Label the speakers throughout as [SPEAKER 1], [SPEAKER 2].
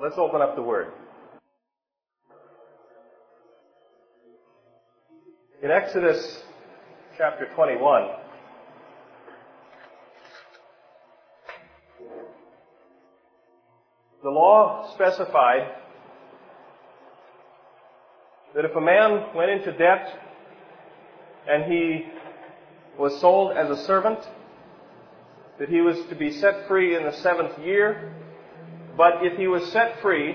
[SPEAKER 1] Let's open up the Word. In Exodus chapter 21, the law specified that if a man went into debt and he was sold as a servant, that he was to be set free in the 7th year. But if he was set free,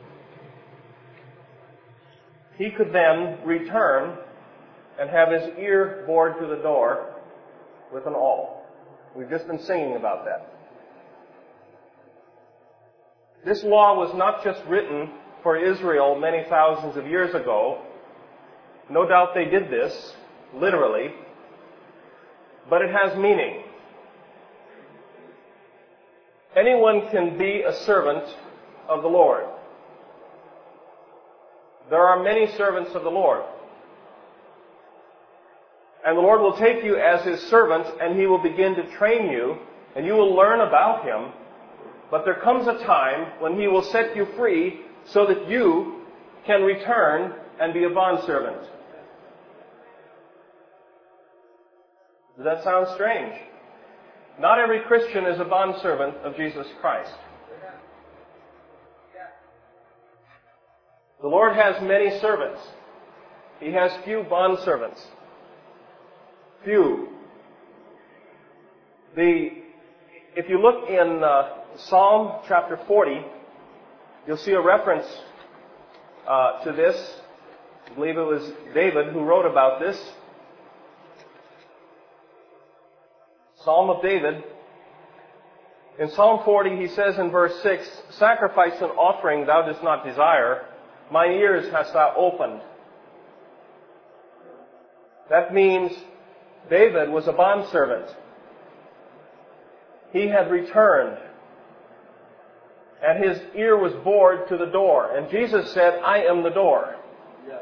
[SPEAKER 1] he could then return and have his ear bored to the door with an awl. We've just been singing about that. This law was not just written for Israel many thousands of years ago. No doubt they did this, literally, but it has meaning. Anyone can be a servant of the Lord. There are many servants of the Lord. And the Lord will take you as His servant, and He will begin to train you, and you will learn about Him. But there comes a time when He will set you free so that you can return and be a bondservant. Does that sound strange? Not every Christian is a bondservant of Jesus Christ. The Lord has many servants. He has few bondservants. Few. If you look in Psalm chapter 40, you'll see a reference to this. I believe it was David who wrote about this. Psalm of David. In Psalm 40, he says in verse 6, "Sacrifice and offering thou dost not desire, mine ears hast thou opened." That means David was a bondservant. He had returned, and his ear was bored to the door. And Jesus said, "I am the door." Yeah.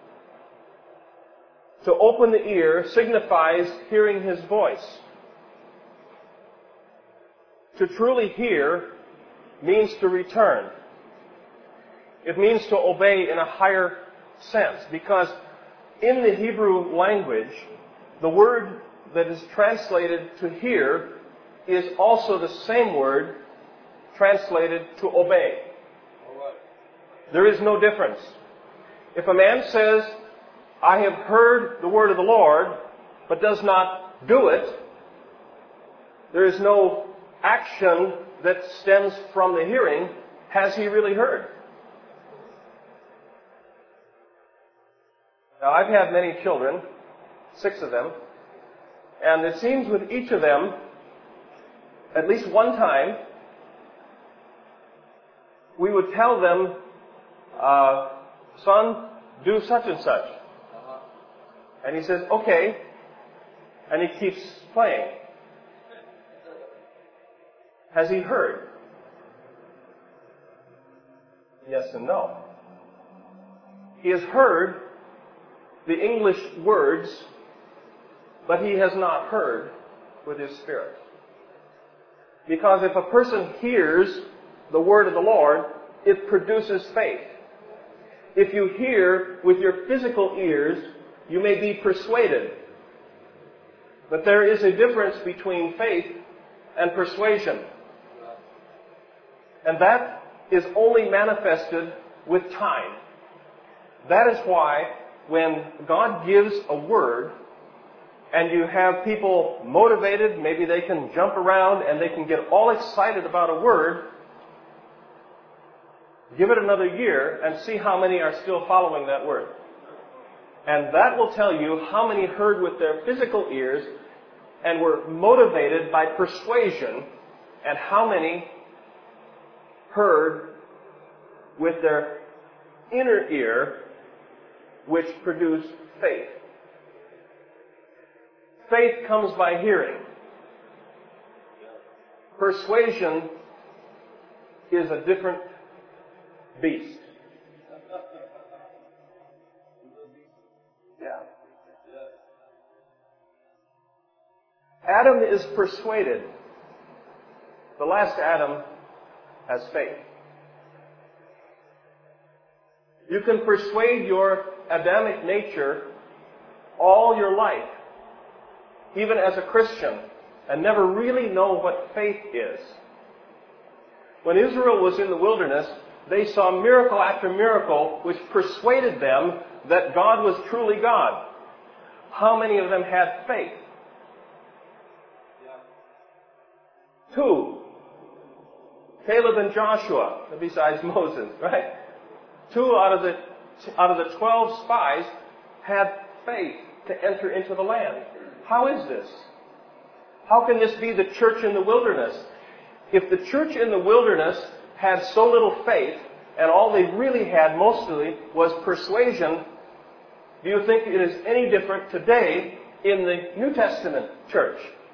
[SPEAKER 1] To open the ear signifies hearing His voice. To truly hear means to return. It means to obey in a higher sense, because in the Hebrew language, the word that is translated to hear is also the same word translated to obey. There is no difference. If a man says, "I have heard the word of the Lord," but does not do it, there is no action that stems from the hearing. Has he really heard? Now, I've had many children, 6 of them, and it seems with each of them, at least one time, we would tell them, "Son, do such and such." And he says, "Okay," and he keeps playing. Has he heard? Yes and no. He has heard the English words, but he has not heard with his spirit. Because if a person hears the word of the Lord, it produces faith. If you hear with your physical ears, you may be persuaded. But there is a difference between faith and persuasion. And that is only manifested with time. That is why when God gives a word and you have people motivated, maybe they can jump around and they can get all excited about a word, give it another year and see how many are still following that word. And that will tell you how many heard with their physical ears and were motivated by persuasion, and how many heard with their inner ear, which produced faith. Faith comes by hearing. Persuasion is a different beast. Yeah. Adam is persuaded. The last Adam has faith. You can persuade your Adamic nature all your life, even as a Christian, and never really know what faith is. When Israel was in the wilderness, they saw miracle after miracle which persuaded them that God was truly God. How many of them had faith? 2. Caleb and Joshua, besides Moses, right? 2 out of the 12 spies had faith to enter into the land. How is this? How can this be the church in the wilderness? If the church in the wilderness had so little faith, and all they really had mostly was persuasion, do you think it is any different today in the New Testament church?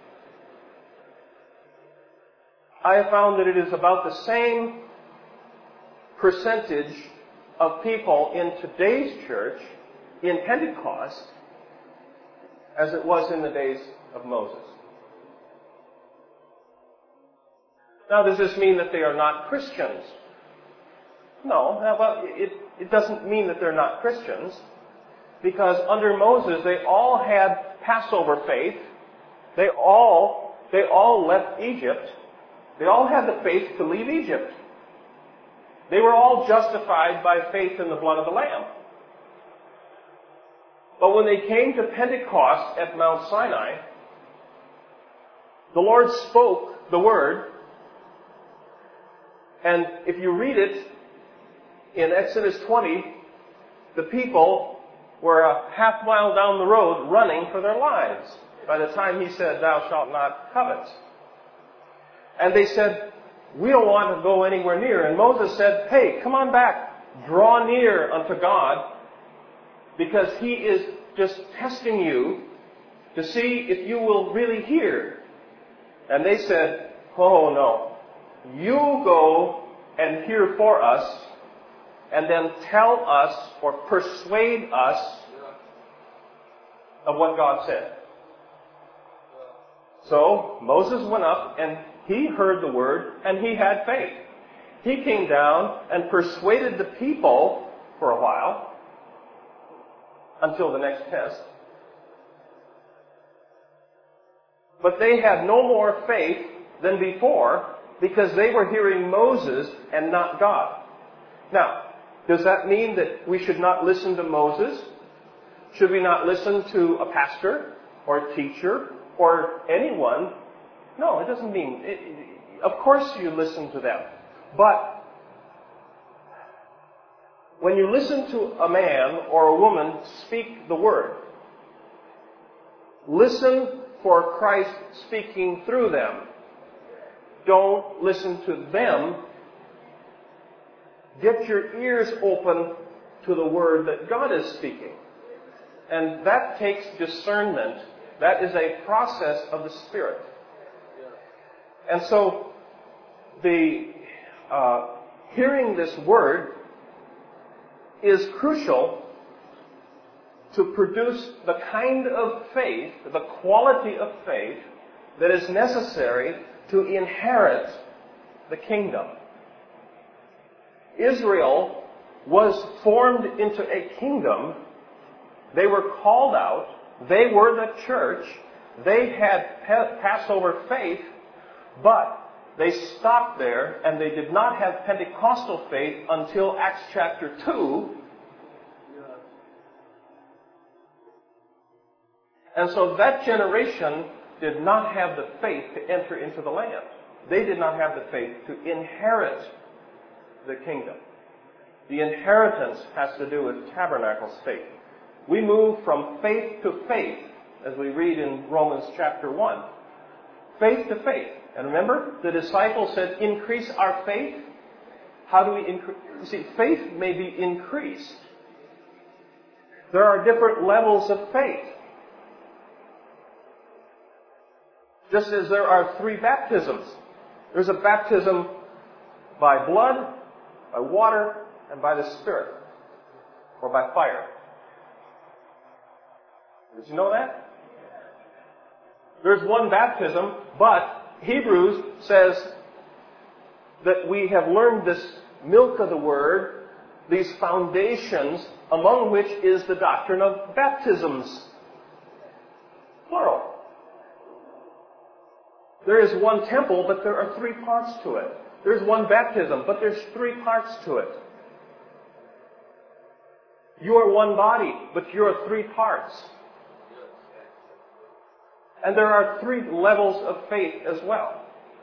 [SPEAKER 1] I have found that it is about the same percentage of people in today's church in Pentecost as it was in the days of Moses. Now, does this mean that they are not Christians? No. Well, it doesn't mean that they're not Christians, because under Moses they all had Passover faith. They all left Egypt. They all had the faith to leave Egypt. They were all justified by faith in the blood of the Lamb. But when they came to Pentecost at Mount Sinai, the Lord spoke the word. And if you read it in Exodus 20, the people were a half mile down the road running for their lives by the time he said, "Thou shalt not covet." And they said, "We don't want to go anywhere near." And Moses said, "Hey, come on back. Draw near unto God, because He is just testing you to see if you will really hear." And they said, "Oh no. You go and hear for us, and then tell us or persuade us of what God said." So Moses went up and he heard the word and he had faith. He came down and persuaded the people for a while until the next test. But they had no more faith than before, because they were hearing Moses and not God. Now, does that mean that we should not listen to Moses? Should we not listen to a pastor or a teacher or anyone? No, it doesn't mean. Of course you listen to them. But when you listen to a man or a woman speak the word, listen for Christ speaking through them. Don't listen to them. Get your ears open to the word that God is speaking. And that takes discernment. That is a process of the Spirit. And so, hearing this word is crucial to produce the kind of faith, the quality of faith that is necessary to inherit the kingdom. Israel was formed into a kingdom. They were called out. They were the church. They had Passover faith, but they stopped there, and they did not have Pentecostal faith until Acts chapter 2. And so that generation did not have the faith to enter into the land. They did not have the faith to inherit the kingdom. The inheritance has to do with tabernacles faith. We move from faith to faith, as we read in Romans chapter 1. Faith to faith. And remember, the disciples said, "Increase our faith." How do we increase? You see, faith may be increased. There are different levels of faith. Just as there are 3 baptisms. There's a baptism by blood, by water, and by the Spirit. Or by fire. Did you know that? There's one baptism, but Hebrews says that we have learned this milk of the Word these foundations, among which is the doctrine of baptisms. Plural. There is one temple, but there are three parts to it. There's one baptism, but there's three parts to it. You are one body, but you are three parts. And there are three levels of faith as well.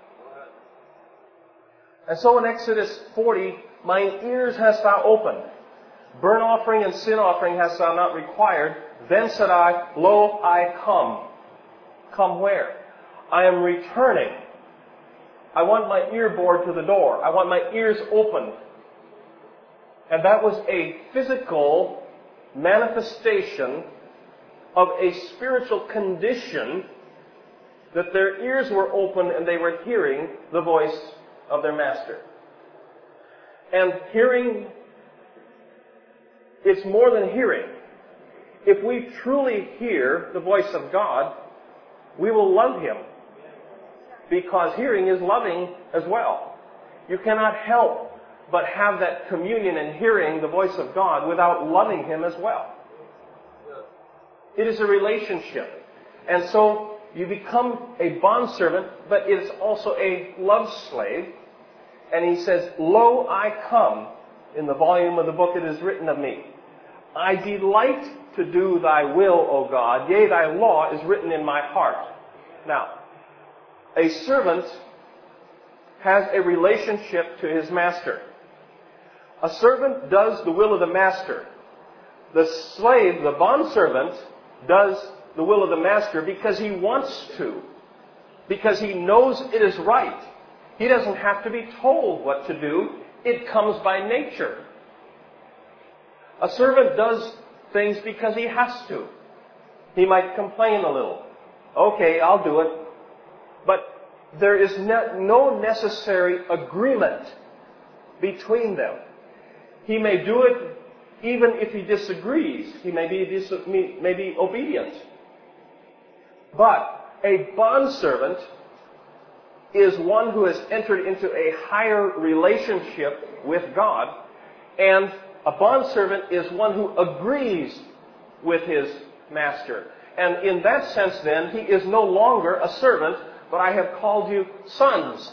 [SPEAKER 1] And so in Exodus 40, mine ears hast thou opened. Burnt offering and sin offering hast thou not required. Then said I, Lo, I come. Come where? I am returning. I want my ear bored to the door. I want my ears opened. And that was a physical manifestation of a spiritual condition, that their ears were open and they were hearing the voice of their master. And hearing, it's more than hearing. If we truly hear the voice of God, we will love Him. Because hearing is loving as well. You cannot help but have that communion in hearing the voice of God without loving Him as well. It is a relationship. And so you become a bondservant, but it is also a love slave. And He says, Lo, I come. In the volume of the book it is written of me. I delight to do thy will, O God. Yea, thy law is written in my heart. Now, a servant has a relationship to his master. A servant does the will of the master. The slave, the bondservant, does the will of the master because he wants to. Because he knows it is right. He doesn't have to be told what to do. It comes by nature. A servant does things because he has to. He might complain a little. Okay, I'll do it. But there is no necessary agreement between them. He may do it even if he disagrees. He may be obedient. But a bondservant is one who has entered into a higher relationship with God, and a bondservant is one who agrees with his master. And in that sense, then, he is no longer a servant, but I have called you sons.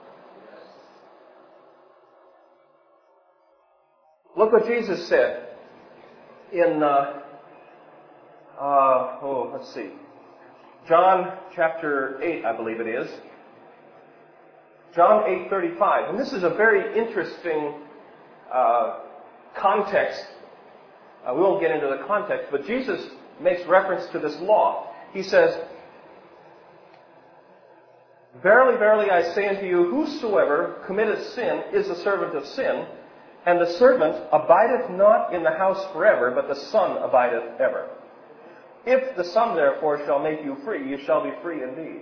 [SPEAKER 1] Look what Jesus said in, let's see, John chapter 8, I believe it is. John 8:35. And this is a very interesting context. We won't get into the context, but Jesus makes reference to this law. He says, Verily, verily, I say unto you, whosoever committeth sin is the servant of sin, and the servant abideth not in the house forever, but the Son abideth ever. If the Son therefore shall make you free, you shall be free indeed.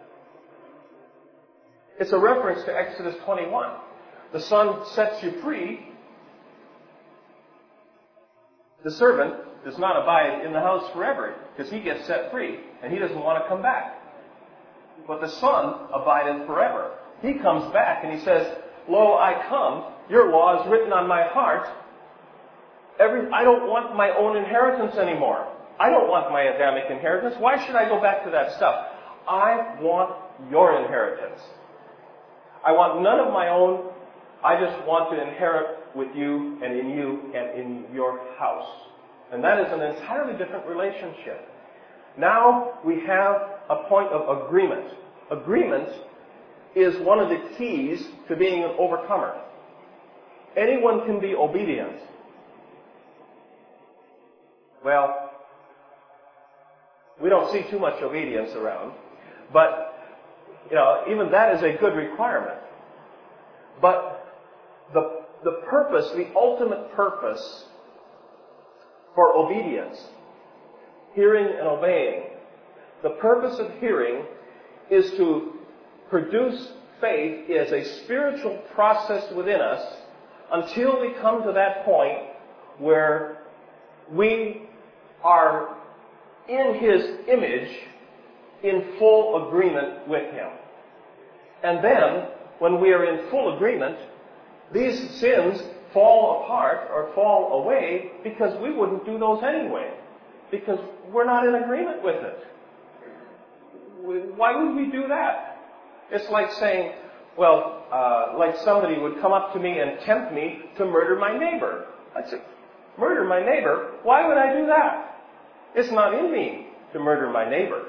[SPEAKER 1] It's a reference to Exodus 21. The Son sets you free. The servant does not abide in the house forever, because he gets set free, and he doesn't want to come back. But the Son abideth forever. He comes back and he says, Lo, I come. Your law is written on my heart. I don't want my own inheritance anymore. I don't want my Adamic inheritance. Why should I go back to that stuff? I want your inheritance. I want none of my own. I just want to inherit with you and in your house. And that is an entirely different relationship. Now we have a point of agreement. Agreement is one of the keys to being an overcomer. Anyone can be obedient. Well, we don't see too much obedience around, but even that is a good requirement. But the purpose, the ultimate purpose for obedience, hearing and obeying, the purpose of hearing is to produce faith as a spiritual process within us until we come to that point where we are in His image in full agreement with Him. And then, when we are in full agreement, these sins fall apart or fall away because we wouldn't do those anyway. Because we're not in agreement with it. Why would we do that? It's like saying, well, like somebody would come up to me and tempt me to murder my neighbor. I'd say, murder my neighbor? Why would I do that? It's not in me to murder my neighbor.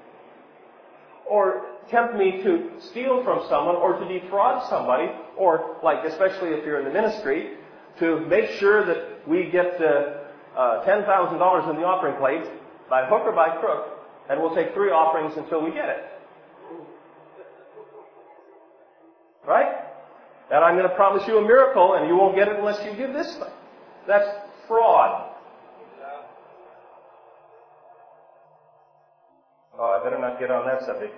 [SPEAKER 1] Or tempt me to steal from someone or to defraud somebody, or like, especially if you're in the ministry, to make sure that we get $10,000 in the offering plate by hook or by crook, and we'll take 3 offerings until we get it. Right? And I'm going to promise you a miracle, and you won't get it unless you give this thing. That's fraud. Oh, I better not get on that subject.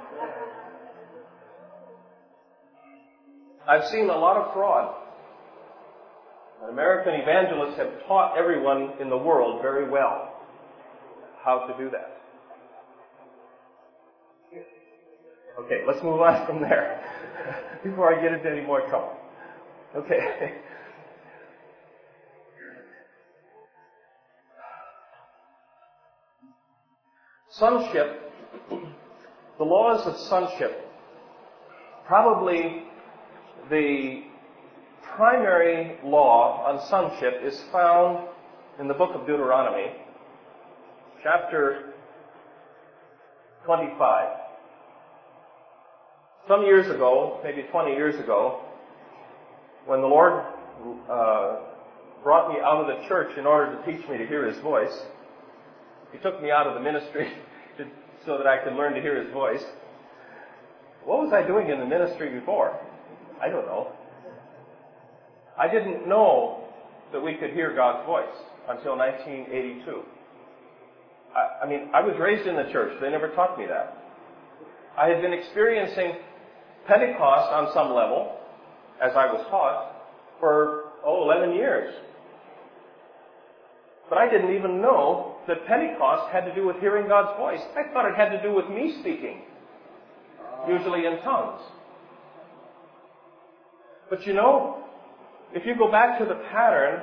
[SPEAKER 1] I've seen a lot of fraud. And American evangelists have taught everyone in the world very well how to do that. Okay, let's move on from there before I get into any more trouble. Okay. Sonship, the laws of sonship, probably the primary law on sonship is found in the book of Deuteronomy, chapter 25. Some years ago, maybe 20 years ago, when the Lord brought me out of the church in order to teach me to hear His voice, He took me out of the ministry so that I could learn to hear His voice. What was I doing in the ministry before? I don't know. I didn't know that we could hear God's voice until 1982. I was raised in the church. They never taught me that. I had been experiencing Pentecost on some level, as I was taught, for 11 years. But I didn't even know that Pentecost had to do with hearing God's voice. I thought it had to do with me speaking, usually in tongues. But you know, if you go back to the pattern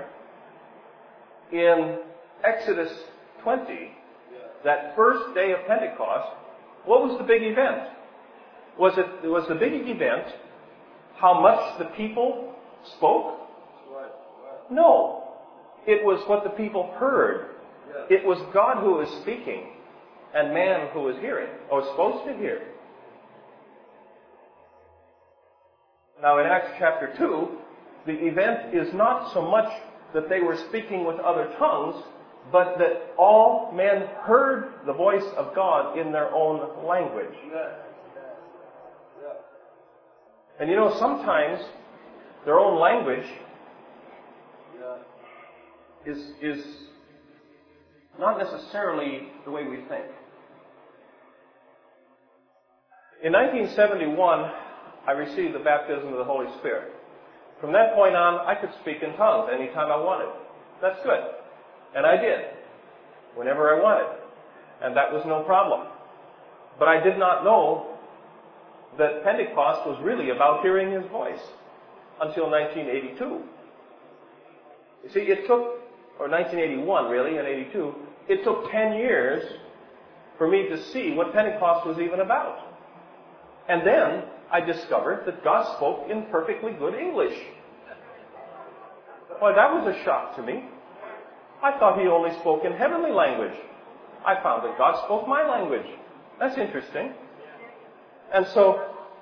[SPEAKER 1] in Exodus 20, that first day of Pentecost, what was the big event? Was the big event how much the people spoke? No. It was what the people heard. It was God who was speaking and man who was hearing, or was supposed to hear. Now in Acts chapter 2, the event is not so much that they were speaking with other tongues, but that all men heard the voice of God in their own language. And you know, sometimes their own language is not necessarily the way we think. In 1971, I received the baptism of the Holy Spirit. From that point on, I could speak in tongues anytime I wanted. That's good. And I did, whenever I wanted. And that was no problem. But I did not know that Pentecost was really about hearing His voice until 1982. You see, it took, or 1981 really, and 82, it took 10 years for me to see what Pentecost was even about. And then I discovered that God spoke in perfectly good English. Why, that was a shock to me. I thought He only spoke in heavenly language. I found that God spoke my language. That's interesting. And so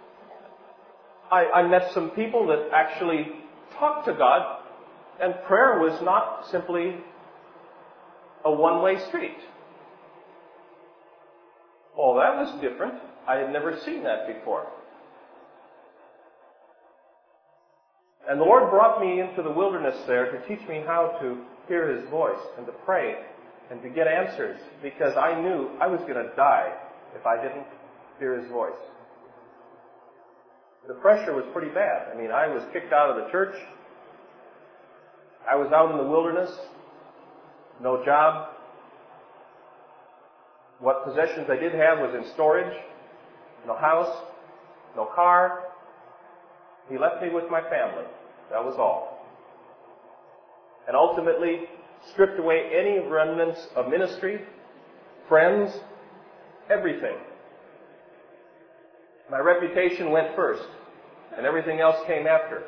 [SPEAKER 1] I met some people that actually talked to God, and prayer was not simply a one-way street. Oh, that was different. I had never seen that before. And the Lord brought me into the wilderness there to teach me how to hear His voice and to pray and to get answers, because I knew I was going to die if I didn't hear His voice. The pressure was pretty bad. I was kicked out of the church. I was out in the wilderness, no job. What possessions I did have was in storage, no house, no car. He left me with my family. That was all. and ultimately stripped away any remnants of ministry, friends, everything. My reputation went first, and everything else came after.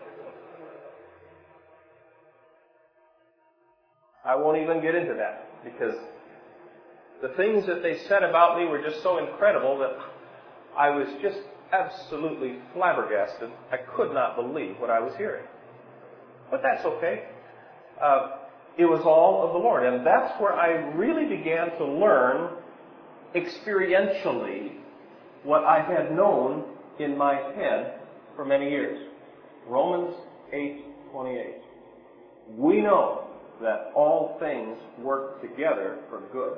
[SPEAKER 1] I won't even get into that, because the things that they said about me were just so incredible that I was just absolutely flabbergasted. I could not believe what I was hearing. But that's okay. It was all of the Lord. And that's where I really began to learn experientially what I had known in my head for many years. Romans 8:28. We know that all things work together for good.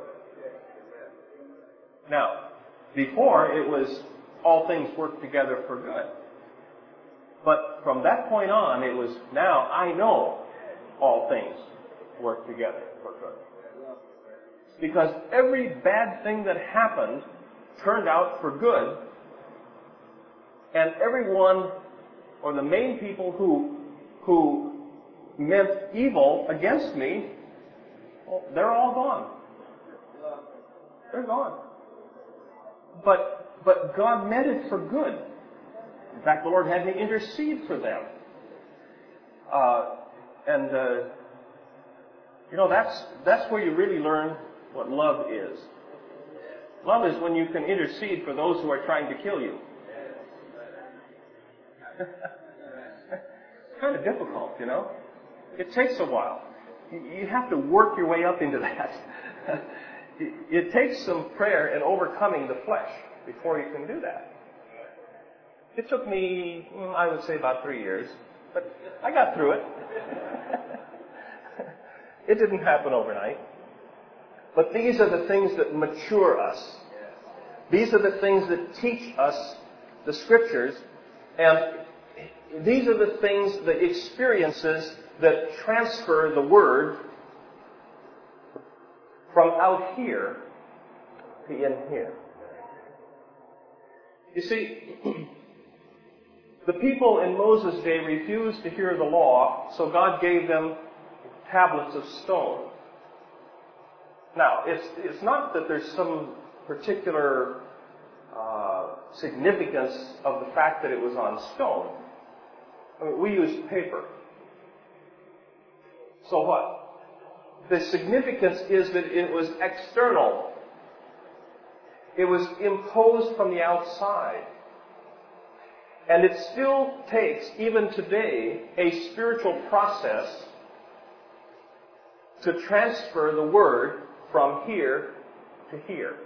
[SPEAKER 1] Now, before it was all things work together for good. But from that point on, it was now I know all things work together for good. Because every bad thing that happened turned out for good. And everyone, or the main people who meant evil against me, well, they're all gone. They're gone. But God meant it for good. In fact, the Lord had me intercede for them. That's where you really learn what love is. Love is when you can intercede for those who are trying to kill you. It's kind of difficult, you know. It takes a while. You have to work your way up into that. It takes some prayer and overcoming the flesh before you can do that. It took me, I would say, about 3 years, but I got through it. It didn't happen overnight. But these are the things that mature us. These are the things that teach us the Scriptures, and these are the things, the experiences that transfer the Word from out here to in here. You see, the people in Moses' day refused to hear the law, so God gave them tablets of stone. Now, it's not that there's some particular significance of the fact that it was on stone. I mean, we used paper. So what? The significance is that it was external. It was imposed from the outside. And it still takes, even today, a spiritual process to transfer the Word from here to here.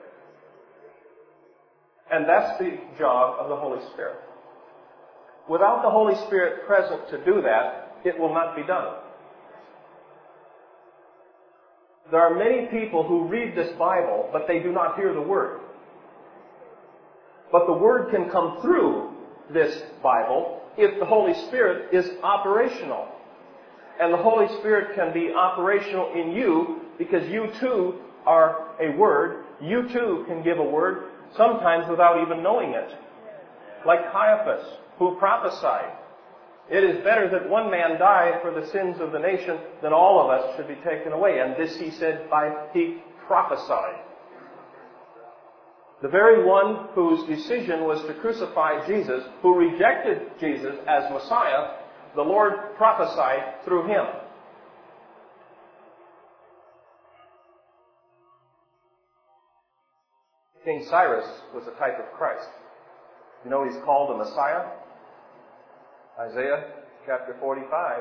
[SPEAKER 1] And that's the job of the Holy Spirit. Without the Holy Spirit present to do that, it will not be done. There are many people who read this Bible, but they do not hear the Word. But the Word can come through this Bible if the Holy Spirit is operational. And the Holy Spirit can be operational in you because you too are a Word. You too can give a word, sometimes without even knowing it. Like Caiaphas, who prophesied, "It is better that one man die for the sins of the nation than all of us should be taken away." And this he said he prophesied. The very one whose decision was to crucify Jesus, who rejected Jesus as Messiah, the Lord prophesied through him. King Cyrus was a type of Christ. You know he's called a Messiah? Isaiah chapter 45.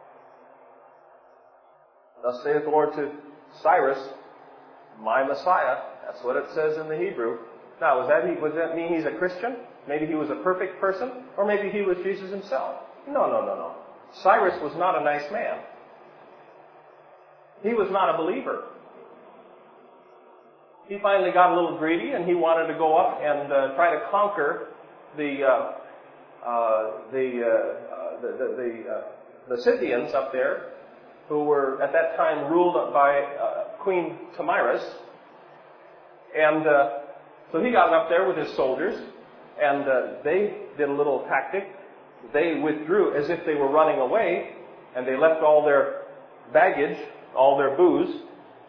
[SPEAKER 1] Thus saith the Lord to Cyrus, my Messiah. That's what it says in the Hebrew. Now, does that mean he's a Christian? Maybe he was a perfect person? Or maybe he was Jesus himself? No. Cyrus was not a nice man. He was not a believer. He finally got a little greedy and he wanted to go up and try to conquer the Scythians up there, who were at that time ruled by Queen Tomyris. And so he got up there with his soldiers, and they did a little tactic. They withdrew as if they were running away, and they left all their baggage, all their booze.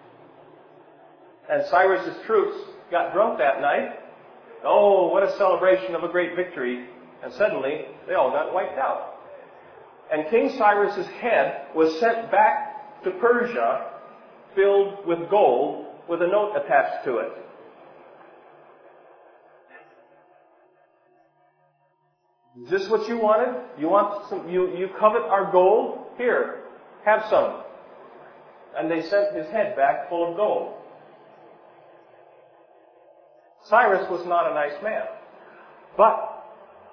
[SPEAKER 1] And Cyrus's troops got drunk that night. Oh, what a celebration of a great victory. And suddenly, they all got wiped out. And King Cyrus's head was sent back to Persia, filled with gold, with a note attached to it. Is this what you wanted? You want some? You covet our gold? Here, have some. And they sent his head back full of gold. Cyrus was not a nice man, but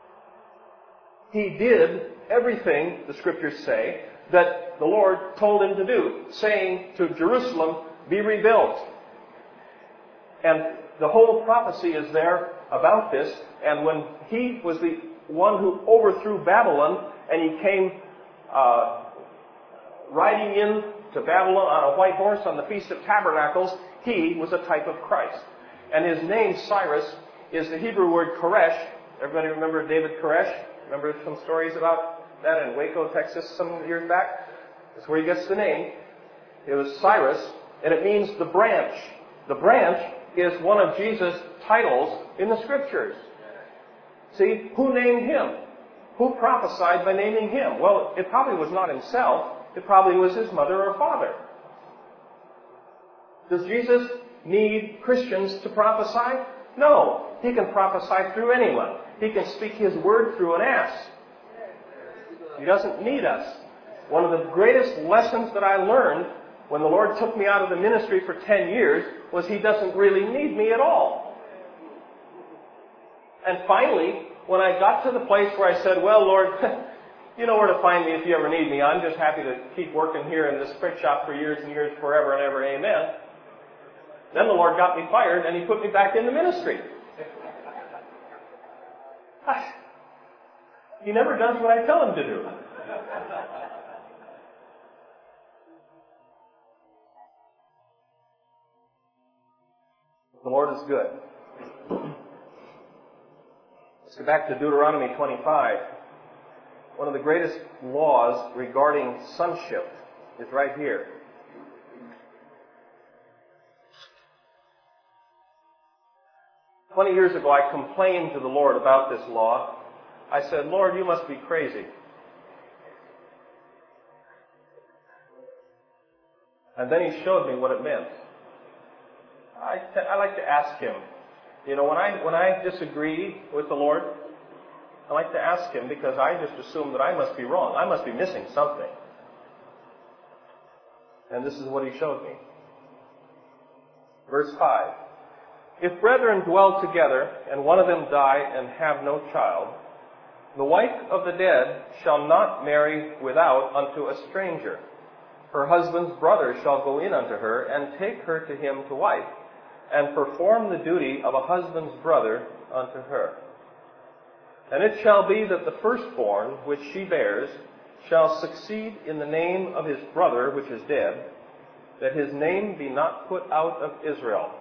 [SPEAKER 1] he did everything, the Scriptures say, that the Lord told him to do, saying to Jerusalem, be rebuilt. And the whole prophecy is there about this. And when he was the one who overthrew Babylon, and he came riding in to Babylon on a white horse on the Feast of Tabernacles, he was a type of Christ. And his name, Cyrus, is the Hebrew word Koresh. Everybody remember David Koresh? Remember some stories about that in Waco, Texas, some years back? That's where he gets the name. It was Cyrus, and it means the branch. The branch is one of Jesus' titles in the Scriptures. See, who named him? Who prophesied by naming him? Well, it probably was not himself. It probably was his mother or father. Does Jesus need Christians to prophesy? No. He can prophesy through anyone. He can speak his word through an ass. He doesn't need us. One of the greatest lessons that I learned when the Lord took me out of the ministry for 10 years was He doesn't really need me at all. And finally, when I got to the place where I said, well, Lord, you know where to find me if you ever need me. I'm just happy to keep working here in this print shop for years and years, forever and ever, amen. Then the Lord got me fired and He put me back in the ministry. He never does what I tell Him to do. The Lord is good. Let's go back to Deuteronomy 25. One of the greatest laws regarding sonship is right here. "20 years ago, I complained to the Lord about this law. I said, Lord, you must be crazy. And then He showed me what it meant. I like to ask Him. You know, when I disagree with the Lord, I like to ask Him because I just assume that I must be wrong. I must be missing something. And this is what He showed me. Verse 5. If brethren dwell together, and one of them die and have no child, the wife of the dead shall not marry without unto a stranger. Her husband's brother shall go in unto her, and take her to him to wife, and perform the duty of a husband's brother unto her. And it shall be that the firstborn which she bears shall succeed in the name of his brother which is dead, that his name be not put out of Israel.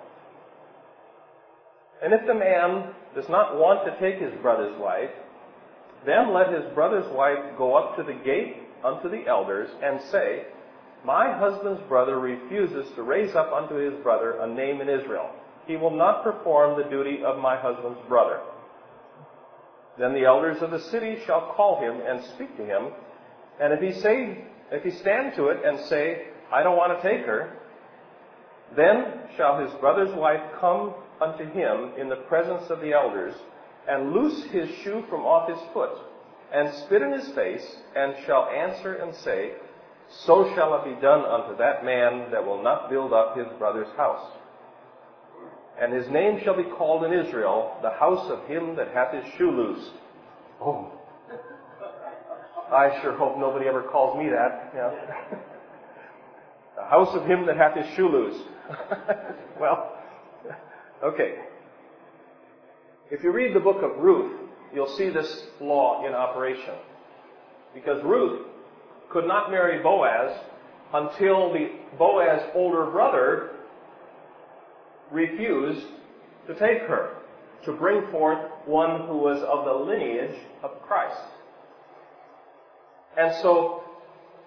[SPEAKER 1] And if the man does not want to take his brother's wife, then let his brother's wife go up to the gate unto the elders, and say, My husband's brother refuses to raise up unto his brother a name in Israel. He will not perform the duty of my husband's brother. Then the elders of the city shall call him and speak to him. And if he stand to it and say, I don't want to take her, then shall his brother's wife come unto him in the presence of the elders, and loose his shoe from off his foot, and spit in his face, and shall answer and say, So shall it be done unto that man that will not build up his brother's house. And his name shall be called in Israel, the house of him that hath his shoe loosed. Oh, I sure hope nobody ever calls me that. Yeah. The house of him that hath his shoe loosed. Well, okay. If you read the book of Ruth, you'll see this law in operation. Because Ruth could not marry Boaz until Boaz's older brother refused to take her, to bring forth one who was of the lineage of Christ. And so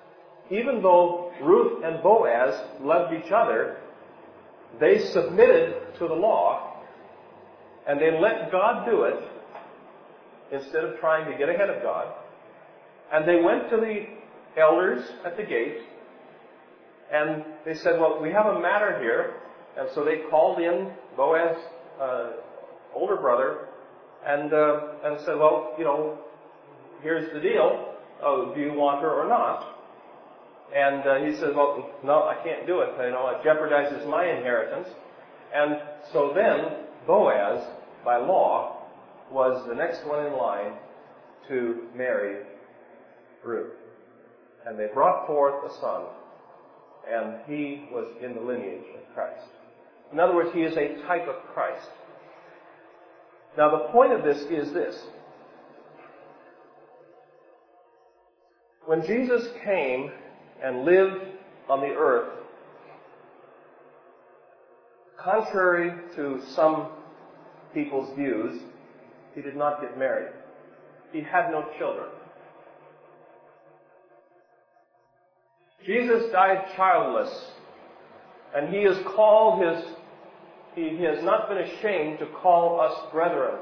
[SPEAKER 1] even though Ruth and Boaz loved each other, they submitted to the law, and they let God do it instead of trying to get ahead of God. And they went to the elders at the gate, and they said, well, we have a matter here. And so they called in Boaz's older brother and said, well, here's the deal. Oh, do you want her or not? And he said, well, no, I can't do it. It jeopardizes my inheritance. And so then Boaz, by law, was the next one in line to marry Ruth. And they brought forth a son, and he was in the lineage of Christ. In other words, he is a type of Christ. Now, the point of this is this. When Jesus came and lived on the earth, contrary to some people's views, he did not get married. He had no children. Jesus died childless, and he has not been ashamed to call us brethren.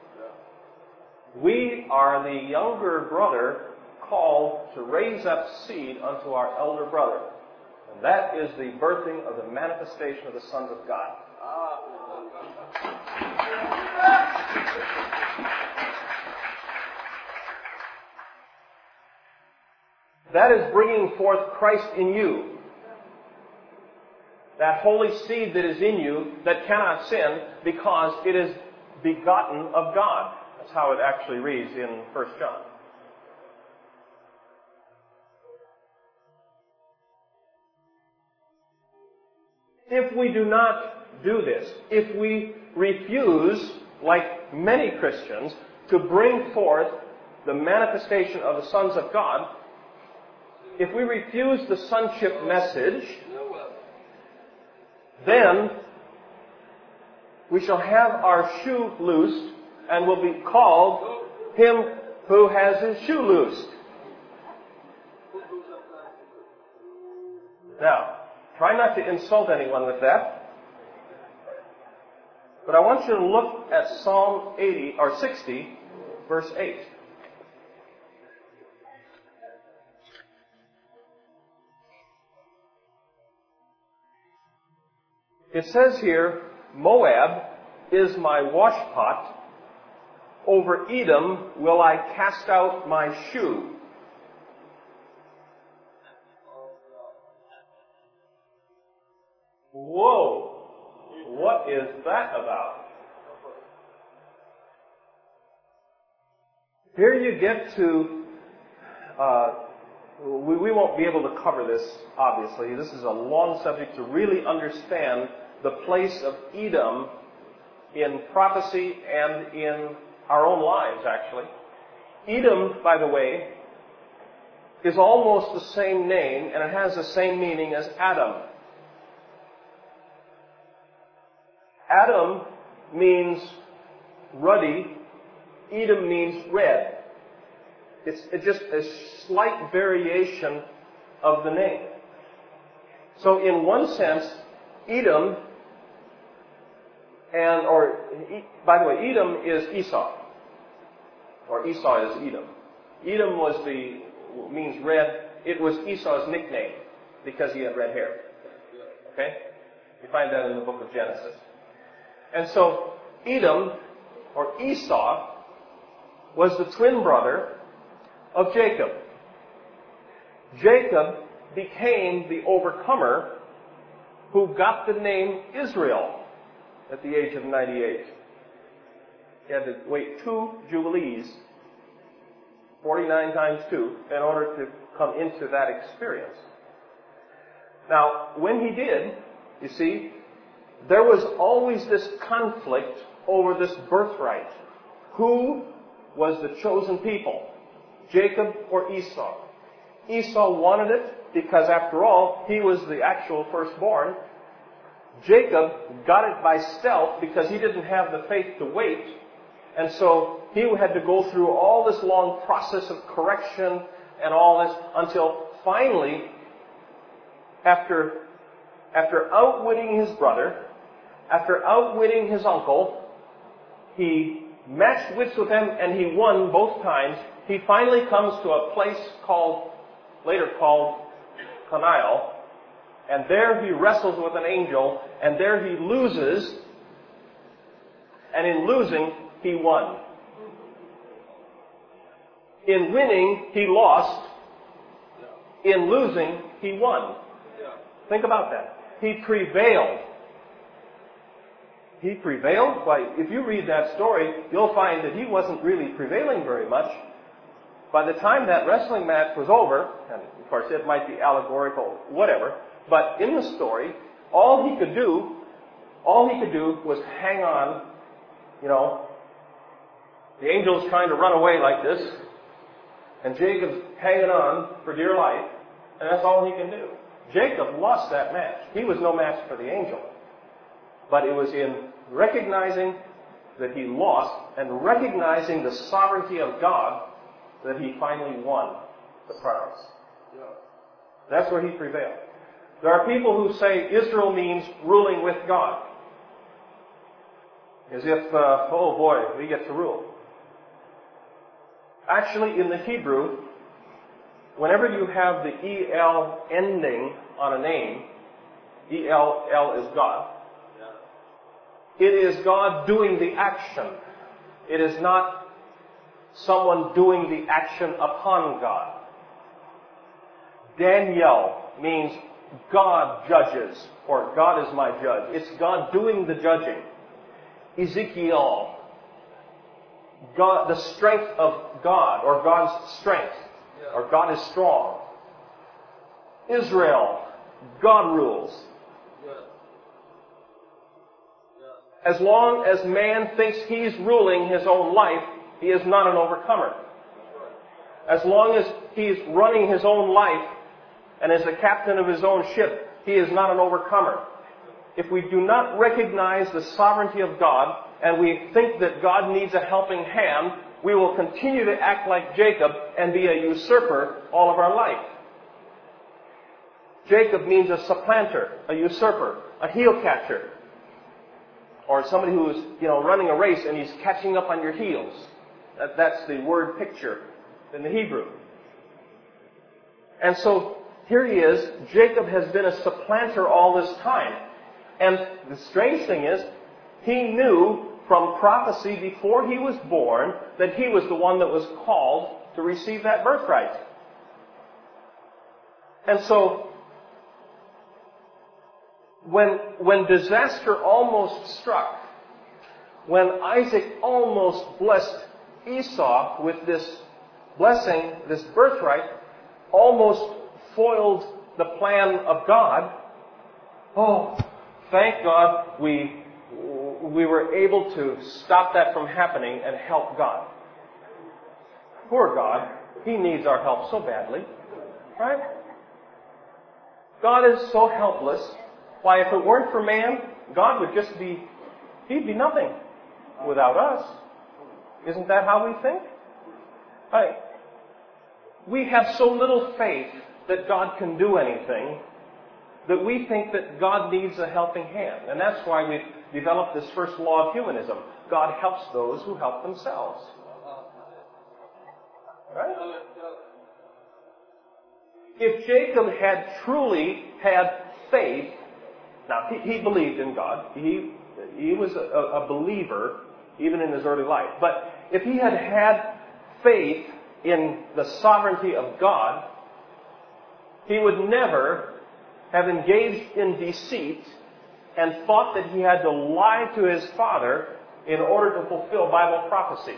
[SPEAKER 1] We are the younger brother called to raise up seed unto our elder brother. And that is the birthing of the manifestation of the sons of God. That is bringing forth Christ in you. That holy seed that is in you that cannot sin because it is begotten of God. That's how it actually reads in 1 John. If we do not do this, if we refuse, like many Christians, to bring forth the manifestation of the sons of God, if we refuse the sonship message, then we shall have our shoe loosed and will be called him who has his shoe loosed. Now, try not to insult anyone with that. But I want you to look at Psalm 60, verse 8. It says here, Moab is my washpot. Over Edom will I cast out my shoe. Whoa! What is that about? Here you get to, we won't be able to cover this, obviously. This is a long subject to really understand the place of Edom in prophecy and in our own lives, actually. Edom, by the way, is almost the same name, and it has the same meaning as Adam. Adam means ruddy. Edom means red. It's just a slight variation of the name. So in one sense, Edom, by the way, Edom is Esau. Or Esau is Edom. Edom means red. It was Esau's nickname because he had red hair. Okay? You find that in the book of Genesis. And so Edom, or Esau, was the twin brother of Jacob. Jacob became the overcomer who got the name Israel at the age of 98. He had to wait 2 Jubilees, 49 times 2, in order to come into that experience. Now, when he did, you see, there was always this conflict over this birthright. Who was the chosen people? Jacob or Esau? Esau wanted it because, after all, he was the actual firstborn. Jacob got it by stealth because he didn't have the faith to wait. And so he had to go through all this long process of correction and all this until finally after outwitting his brother, after outwitting his uncle, he matched wits with him and he won both times. He finally comes to a place later called Peniel, and there he wrestles with an angel, and there he loses, and in losing, he won. In winning, he lost. In losing, he won. Think about that. He prevailed. He prevailed? Why, if you read that story, you'll find that he wasn't really prevailing very much. By the time that wrestling match was over, and of course it might be allegorical, whatever, but in the story, all he could do was hang on. You know, the angel's trying to run away like this, and Jacob's hanging on for dear life, and that's all he can do. Jacob lost that match. He was no match for the angel. But it was in recognizing that he lost and recognizing the sovereignty of God that he finally won the prize. That's where he prevailed. There are people who say Israel means ruling with God. As if, oh boy, we get to rule. Actually, in the Hebrew, whenever you have the EL ending on a name, EL is God. It is God doing the action. It is not someone doing the action upon God. Daniel means God judges, or God is my judge. It's God doing the judging. Ezekiel, God, the strength of God, or God's strength, or God is strong. Israel, God rules. As long as man thinks he's ruling his own life, he is not an overcomer. As long as he's running his own life and is the captain of his own ship, he is not an overcomer. If we do not recognize the sovereignty of God and we think that God needs a helping hand, we will continue to act like Jacob and be a usurper all of our life. Jacob means a supplanter, a usurper, a heel catcher. Or somebody who is, running a race and he's catching up on your heels. That's the word picture in the Hebrew. And so here he is. Jacob has been a supplanter all this time. And the strange thing is, he knew from prophecy before he was born that he was the one that was called to receive that birthright. And so, when disaster almost struck, when Isaac almost blessed Esau with this blessing, this birthright, almost foiled the plan of God, oh, thank God we were able to stop that from happening and help God. Poor God. He needs our help so badly. Right? God is so helpless. Why, if it weren't for man, God would he'd be nothing without us. Isn't that how we think? Right? We have so little faith that God can do anything that we think that God needs a helping hand. And that's why we've developed this first law of humanism. God helps those who help themselves. Right? If Jacob had truly had faith, now he believed in God. He was a believer even in his early life. But if he had had faith in the sovereignty of God, he would never have engaged in deceit and thought that he had to lie to his father in order to fulfill Bible prophecy.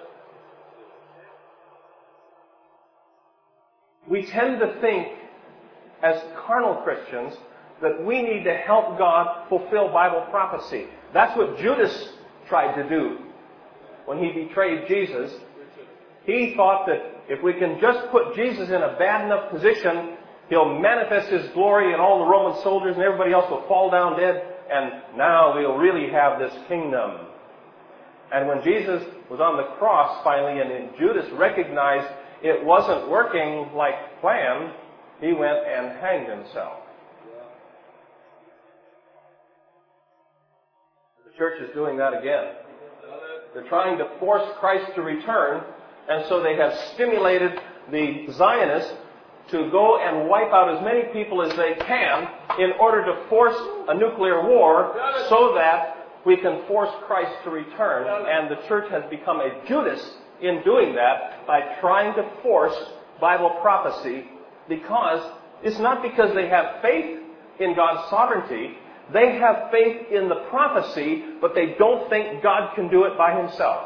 [SPEAKER 1] We tend to think, as carnal Christians, that we need to help God fulfill Bible prophecy. That's what Judas tried to do when he betrayed Jesus. He thought that if we can just put Jesus in a bad enough position, he'll manifest his glory and all the Roman soldiers and everybody else will fall down dead, and now we'll really have this kingdom. And when Jesus was on the cross finally and Judas recognized it wasn't working like planned, he went and hanged himself. The church is doing that again. They're trying to force Christ to return, and so they have stimulated the Zionists to go and wipe out as many people as they can in order to force a nuclear war so that we can force Christ to return. And the church has become a Judas in doing that by trying to force Bible prophecy, because it's not because they have faith in God's sovereignty. They have faith in the prophecy, but they don't think God can do it by Himself.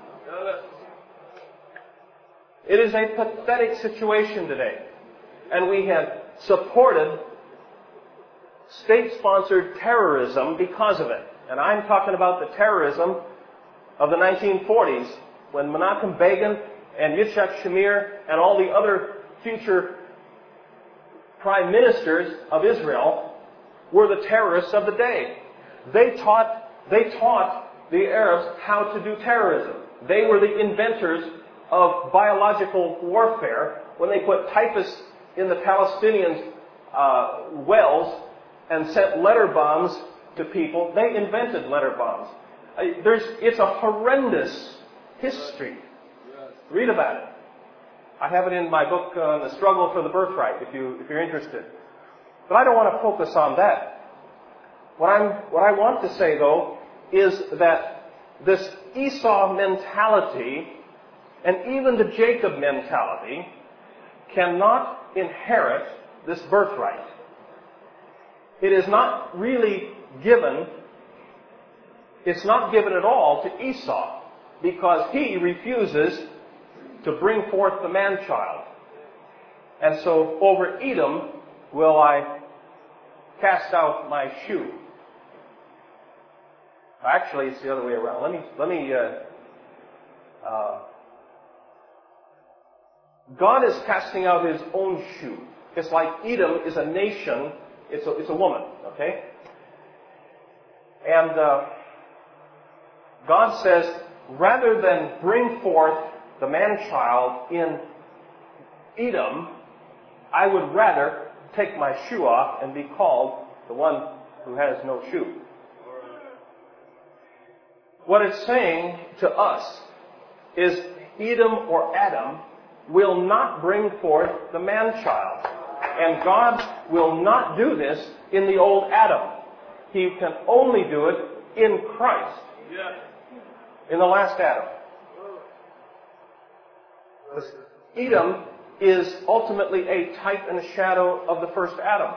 [SPEAKER 1] It is a pathetic situation today. And we have supported state-sponsored terrorism because of it. And I'm talking about the terrorism of the 1940s, when Menachem Begin and Yitzhak Shamir and all the other future prime ministers of Israel were the terrorists of the day. They taught the Arabs how to do terrorism. They were the inventors of biological warfare when they put typhus in the Palestinians' wells and sent letter bombs to people. They invented letter bombs. It's a horrendous history. Read about it. I have it in my book, The Struggle for the Birthright, if you're interested. But I don't want to focus on that. What I want to say, though, is that this Esau mentality and even the Jacob mentality cannot inherit this birthright. It is not really given. It's not given at all to Esau, because he refuses to bring forth the man-child. And so over Edom will I cast out my shoe. Actually, it's the other way around. Let me. God is casting out His own shoe. It's like Edom is a nation. It's a woman. Okay. And God says, rather than bring forth the man-child in Edom, I would rather take my shoe off and be called the one who has no shoe. What it's saying to us is Edom or Adam will not bring forth the man-child. And God will not do this in the old Adam. He can only do it in Christ. In the last Adam. Edom is ultimately a type and a shadow of the first Adam.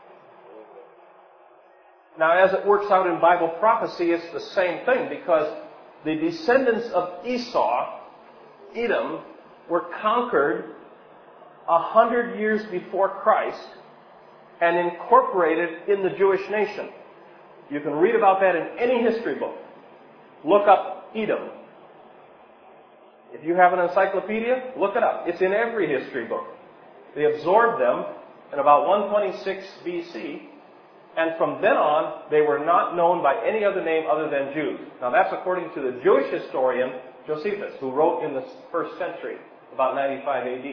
[SPEAKER 1] Now, as it works out in Bible prophecy, it's the same thing, because the descendants of Esau, Edom, were conquered 100 years before Christ and incorporated in the Jewish nation. You can read about that in any history book. Look up Edom. If you have an encyclopedia, look it up. It's in every history book. They absorbed them in about 126 BC, and from then on, they were not known by any other name other than Jews. Now that's according to the Jewish historian Josephus, who wrote in the first century, about 95 AD.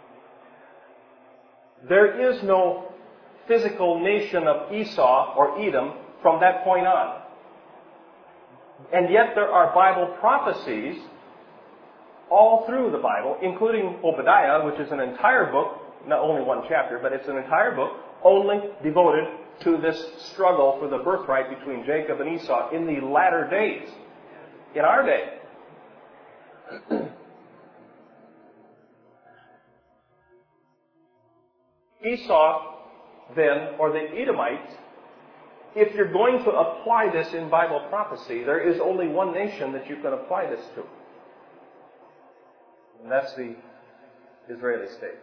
[SPEAKER 1] There is no physical nation of Esau or Edom from that point on. And yet there are Bible prophecies all through the Bible, including Obadiah, which is an entire book, not only one chapter, but it's an entire book only devoted to this struggle for the birthright between Jacob and Esau in the latter days, in our day. Esau, then, or the Edomites, if you're going to apply this in Bible prophecy, there is only one nation that you can apply this to. And that's the Israeli state.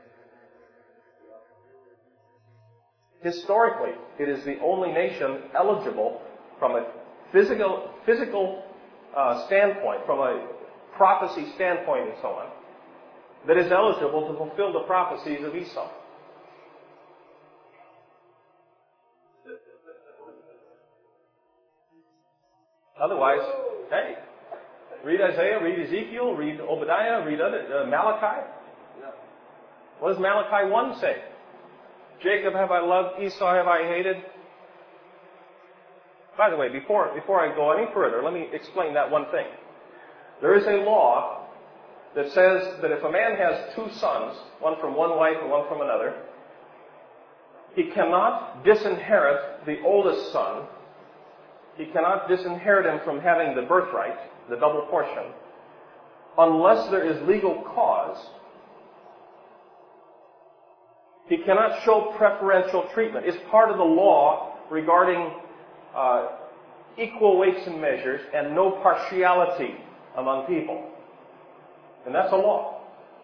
[SPEAKER 1] Historically, it is the only nation eligible from a physical standpoint, from a prophecy standpoint and so on, that is eligible to fulfill the prophecies of Esau. Otherwise, hey, read Isaiah, read Ezekiel, read Obadiah, read Malachi. What does Malachi 1 say? Jacob have I loved, Esau have I hated. By the way, before I go any further, let me explain that one thing. There is a law that says that if a man has two sons, one from one wife and one from another, he cannot disinherit the oldest son. He cannot disinherit him from having the birthright, the double portion, unless there is legal cause. He cannot show preferential treatment. It's part of the law regarding equal weights and measures and no partiality among people. And that's a law.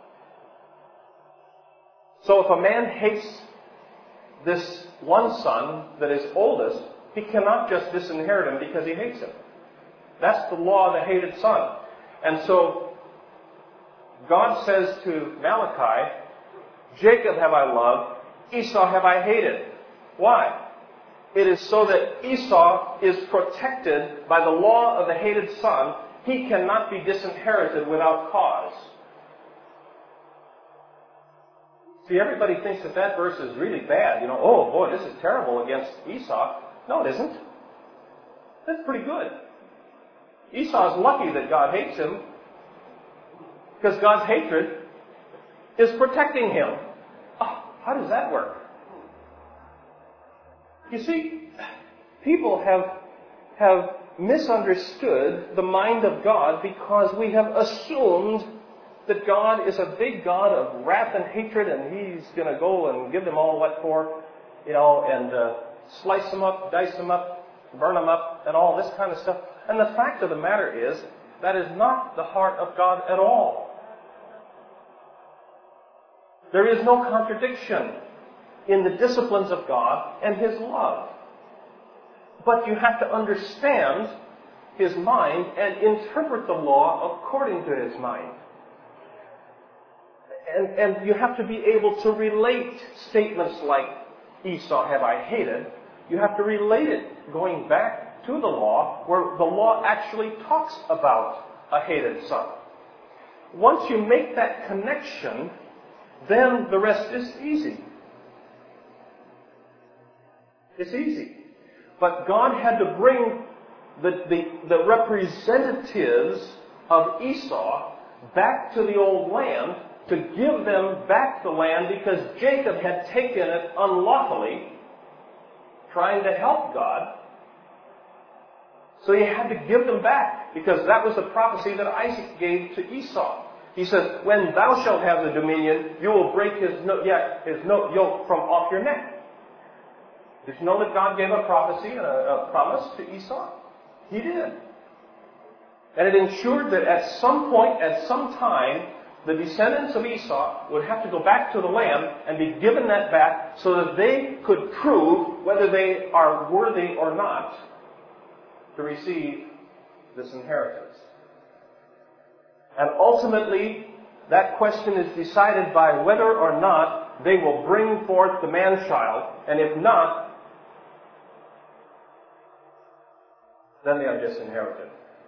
[SPEAKER 1] So if a man hates this one son that is oldest, he cannot just disinherit him because he hates him. That's the law of the hated son. And so God says to Malachi, Jacob have I loved, Esau have I hated. Why? It is so that Esau is protected by the law of the hated son. He cannot be disinherited without cause. See, everybody thinks that verse is really bad. Oh boy, this is terrible against Esau. No, it isn't. That's pretty good. Esau's lucky that God hates him, because God's hatred is protecting him. Oh, how does that work? You see, people have misunderstood the mind of God because we have assumed that God is a big God of wrath and hatred, and He's going to go and give them all what for, and slice them up, dice them up, burn them up, and all this kind of stuff. And the fact of the matter is, that is not the heart of God at all. There is no contradiction in the disciplines of God and His love. But you have to understand His mind and interpret the law according to His mind. And you have to be able to relate statements like, Esau have I hated. You have to relate it going back to the law, where the law actually talks about a hated son. Once you make that connection, then the rest is easy. It's easy. But God had to bring the representatives of Esau back to the old land to give them back the land, because Jacob had taken it unlawfully, trying to help God. So he had to give them back, because that was the prophecy that Isaac gave to Esau. He says, when thou shalt have the dominion, you will break his yoke from off your neck. Did you know that God gave a prophecy and a promise to Esau? He did. And it ensured that at some point, at some time, the descendants of Esau would have to go back to the land and be given that back so that they could prove whether they are worthy or not to receive this inheritance. And ultimately, that question is decided by whether or not they will bring forth the man-child, and if not, then they are disinherited.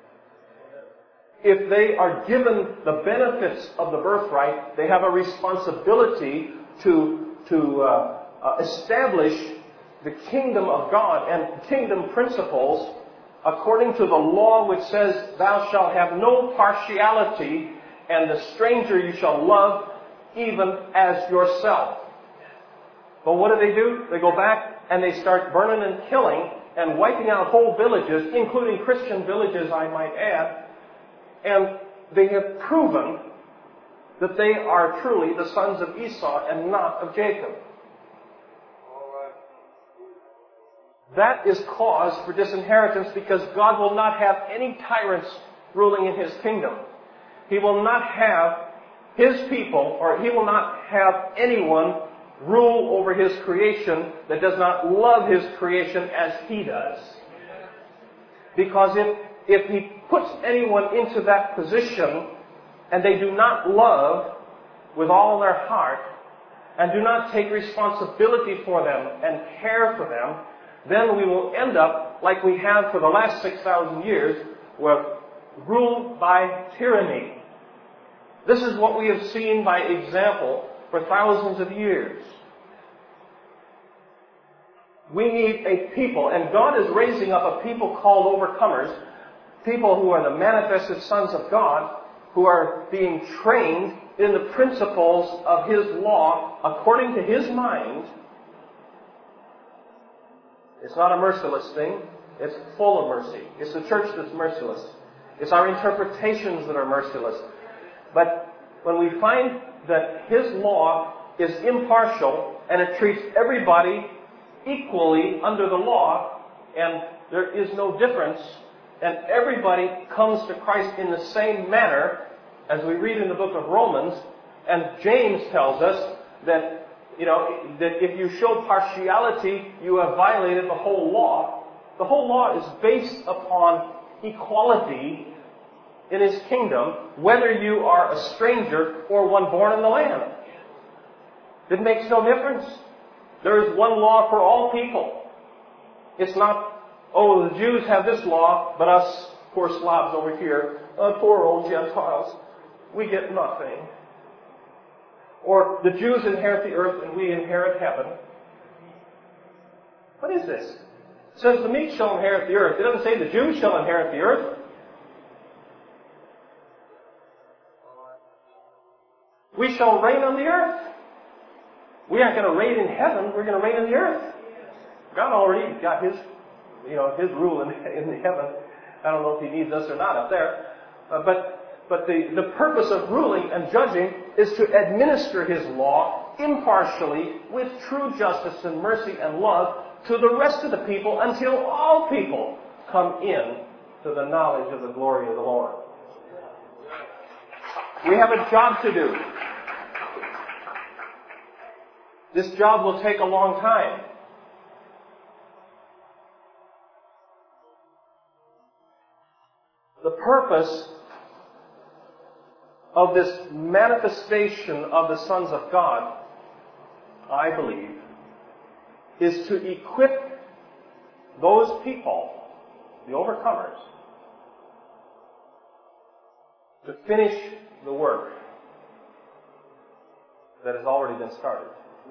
[SPEAKER 1] If they are given the benefits of the birthright, they have a responsibility to establish the kingdom of God and kingdom principles according to the law which says, thou shalt have no partiality, and the stranger you shall love even as yourself. But what do? They go back and they start burning and killing and wiping out whole villages, including Christian villages, I might add. And they have proven that they are truly the sons of Esau and not of Jacob. That is cause for disinheritance, because God will not have any tyrants ruling in His kingdom. He will not have His people, or He will not have anyone rule over His creation that does not love His creation as He does. Because if He puts anyone into that position and they do not love with all their heart and do not take responsibility for them and care for them, then we will end up like we have for the last 6,000 years, ruled by tyranny. This is what we have seen by example for thousands of years. We need a people, and God is raising up a people called overcomers, people who are the manifested sons of God, who are being trained in the principles of His law according to His mind. It's not a merciless thing. It's full of mercy. It's the church that's merciless. It's our interpretations that are merciless. But when we find that His law is impartial and it treats everybody equally under the law, and there is no difference, and everybody comes to Christ in the same manner, as we read in the book of Romans, and James tells us that, that if you show partiality, you have violated the whole law. The whole law is based upon equality in His kingdom, whether you are a stranger or one born in the land. It makes no difference. There is one law for all people. It's not, oh, the Jews have this law, but us poor Slavs over here, poor old Gentiles, we get nothing. Or the Jews inherit the earth and we inherit heaven. What is this? It says the meek shall inherit the earth. It doesn't say the Jews shall inherit the earth. We shall reign on the earth. We aren't going to reign in heaven. We're going to reign in the earth. God already got His rule in the heaven. I don't know if He needs us or not up there. But the purpose of ruling and judging is to administer His law impartially with true justice and mercy and love to the rest of the people until all people come in to the knowledge of the glory of the Lord. We have a job to do. This job will take a long time. The purpose of this manifestation of the sons of God, I believe, is to equip those people, the overcomers, to finish the work that has already been started.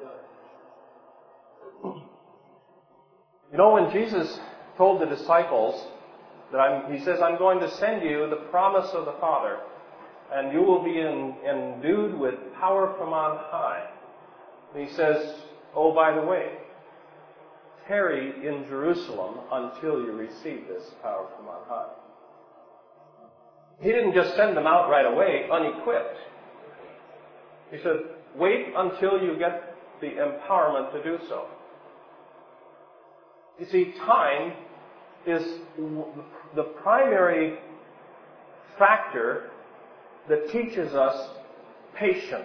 [SPEAKER 1] When Jesus told the disciples that He says, I'm going to send you the promise of the Father, and you will be endued with power from on high. And He says, oh, by the way, tarry in Jerusalem until you receive this power from on high. He didn't just send them out right away, unequipped. He said, wait until you get the empowerment to do so. You see, time is the primary factor that teaches us patience.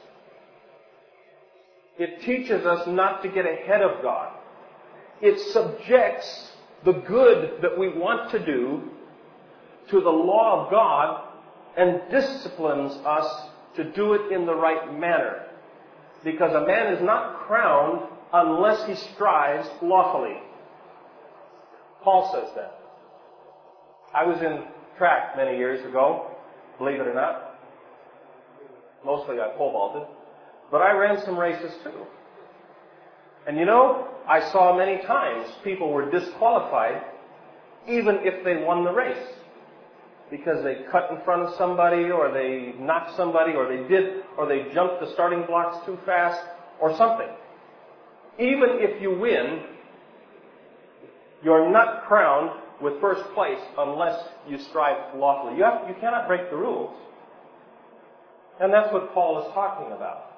[SPEAKER 1] It teaches us not to get ahead of God. It subjects the good that we want to do to the law of God and disciplines us to do it in the right manner. Because a man is not crowned unless he strives lawfully. Paul says that. I was in track many years ago, believe it or not. Mostly I pole vaulted. But I ran some races too. And I saw many times people were disqualified even if they won the race. Because they cut in front of somebody, or they knocked somebody, or they jumped the starting blocks too fast, or something. Even if you win, you're not crowned with first place unless you strive lawfully. You cannot break the rules. And that's what Paul is talking about.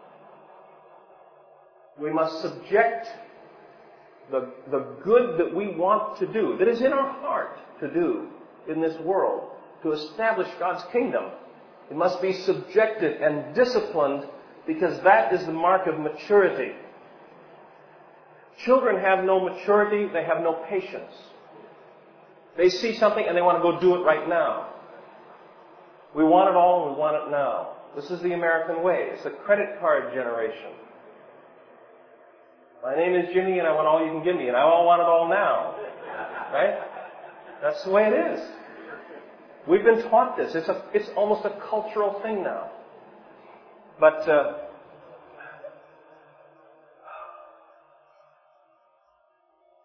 [SPEAKER 1] We must subject the good that we want to do, that is in our heart to do in this world, to establish God's kingdom. It must be subjected and disciplined, because that is the mark of maturity. Children have no maturity, they have no patience. They see something and they want to go do it right now. We want it all and we want it now. This is the American way. It's a credit card generation. My name is Jimmy and I want all you can give me, and I all want it all now. Right? That's the way it is. We've been taught this. It's almost a cultural thing now. But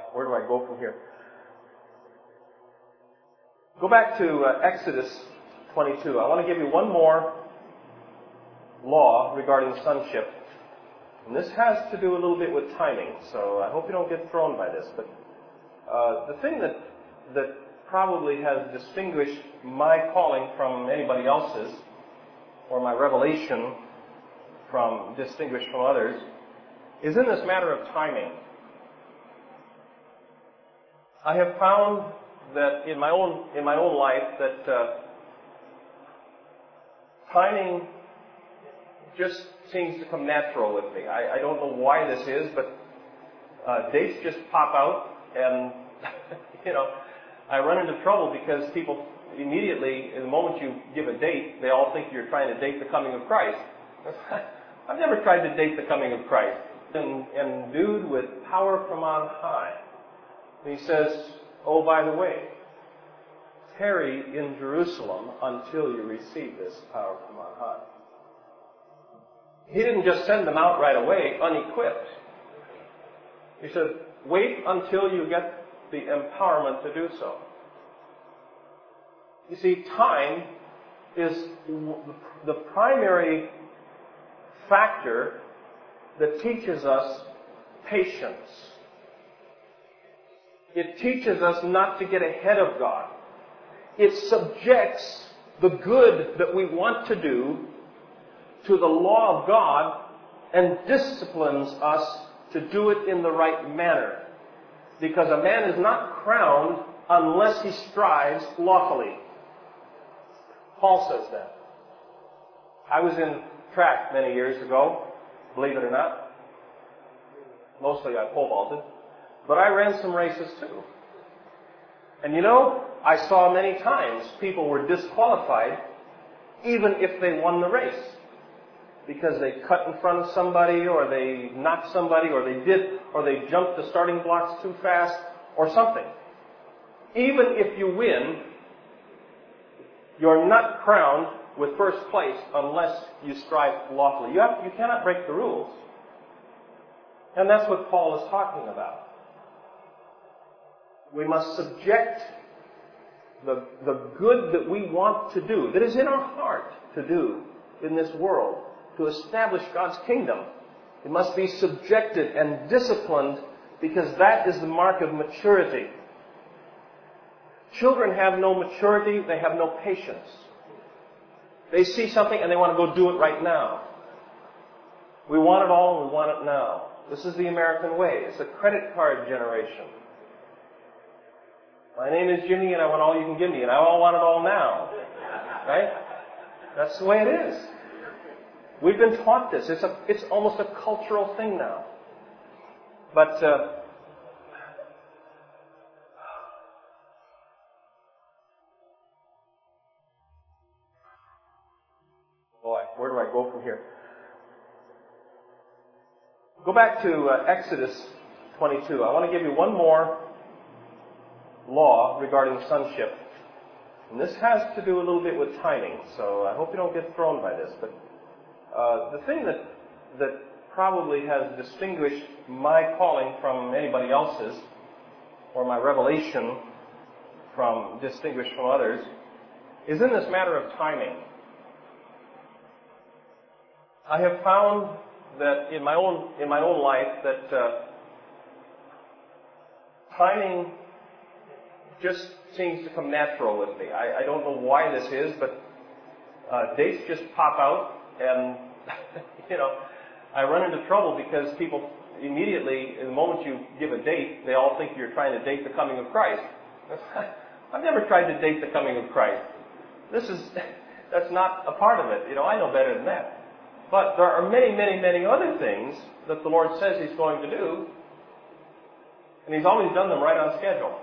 [SPEAKER 1] where do I go from here? Go back to Exodus 22. I want to give you one more law regarding sonship. And this has to do a little bit with timing, so I hope you don't get thrown by this. But the thing that probably has distinguished my calling from anybody else's, or my revelation from distinguished from others, is in this matter of timing. I have found that in my own life that timing just seems to come natural with me. I don't know why this is, but dates just pop out, and I run into trouble because people immediately, in the moment you give a date, they all think you're trying to date the coming of Christ. I've never tried to date the coming of Christ. Endued with power from on high. And he says, oh, by the way, tarry in Jerusalem until you receive this power from on high. He didn't just send them out right away, unequipped. He said, wait until you get the empowerment to do so. You see, time is the primary factor that teaches us patience. It teaches us not to get ahead of God. It subjects the good that we want to do to the law of God and disciplines us to do it in the right manner. Because a man is not crowned unless he strives lawfully. Paul says that. I was in track many years ago, believe it or not. Mostly I pole vaulted. But I ran some races too. And I saw many times people were disqualified even if they won the race. Because they cut in front of somebody, or they knocked somebody, or they jumped the starting blocks too fast, or something. Even if you win, you're not crowned with first place unless you strive lawfully. You cannot break the rules. And that's what Paul is talking about. We must subject the good that we want to do, that is in our heart to do in this world, to establish God's kingdom. It must be subjected and disciplined, because that is the mark of maturity. Children have no maturity, they have no patience. They see something and they want to go do it right now. We want it all and we want it now. This is the American way. It's a credit card generation. My name is Jimmy and I want all you can give me, and I all want it all now. Right? That's the way it is. We've been taught this. It's almost a cultural thing now. But boy, where do I go from here? Go back to Exodus 22. I want to give you one more law regarding sonship. And this has to do a little bit with timing, so I hope you don't get thrown by this. But the thing that probably has distinguished my calling from anybody else's, or my revelation from distinguished from others, is in this matter of timing. I have found that in my own life that timing just seems to come natural with me. I don't know why this is, but dates just pop out, and I run into trouble because people immediately, in the moment you give a date, they all think you're trying to date the coming of Christ. I've never tried to date the coming of Christ. That's not a part of it. I know better than that. But there are many, many, many other things that the Lord says He's going to do, and He's always done them right on schedule.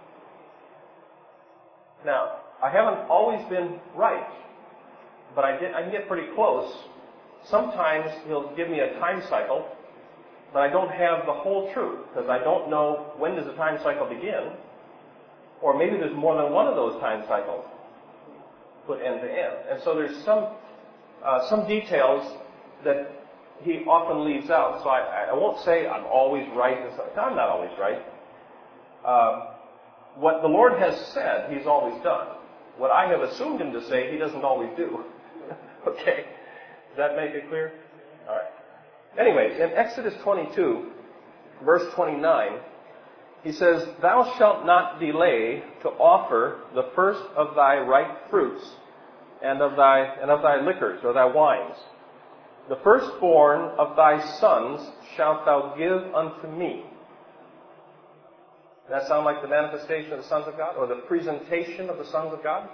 [SPEAKER 1] Now, I haven't always been right, but I can get pretty close. Sometimes He'll give me a time cycle, but I don't have the whole truth, because I don't know when does the time cycle begin, or maybe there's more than one of those time cycles put end to end. And so there's some details that He often leaves out. So I won't say I'm always right. I'm not always right. what the Lord has said, He's always done. What I have assumed Him to say, He doesn't always do. Okay? Does that make it clear? All right. Anyway, in Exodus 22, verse 29, He says, "Thou shalt not delay to offer the first of thy ripe fruits and of thy liquors or thy wines. The firstborn of thy sons shalt thou give unto me." Does that sound like the manifestation of the sons of God, or the presentation of the sons of God?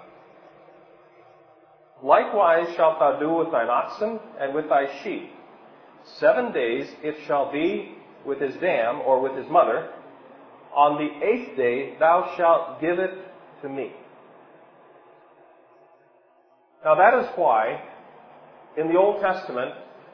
[SPEAKER 1] "Likewise shalt thou do with thine oxen and with thy sheep. 7 days it shall be with his dam, or with his mother. On the 8th day thou shalt give it to me." Now that is why, in the Old Testament,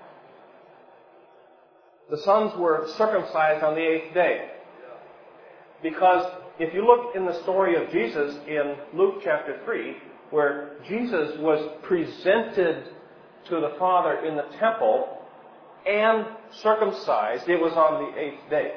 [SPEAKER 1] the sons were circumcised on the 8th day. Because if you look in the story of Jesus in Luke chapter 3, where Jesus was presented to the Father in the temple and circumcised, it was on the 8th day.